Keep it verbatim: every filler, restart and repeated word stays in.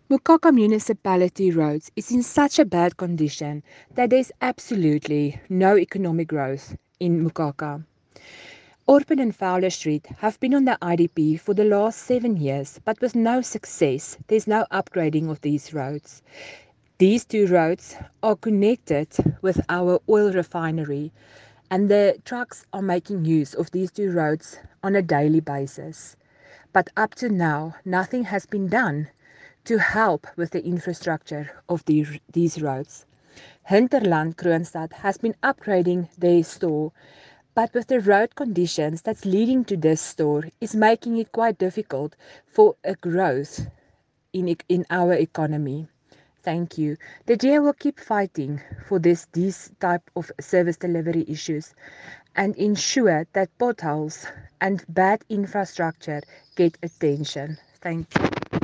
Mukaka Municipality roads is in such a bad condition that there's absolutely no economic growth in Mukaka. Orpen and Fowler Street have been on the I D P for the last seven years, but with no success. There's no upgrading of these roads. These two roads are connected with our oil refinery, and the trucks are making use of these two roads on a daily basis. But up to now, nothing has been done to help with the infrastructure of these, these roads. Hinterland Kroonstad has been upgrading their store, but with the road conditions that's leading to this store is making it quite difficult for a growth in, e- in our economy. Thank you. The G A will keep fighting for this these type of service delivery issues and ensure that potholes and bad infrastructure get attention. Thank you.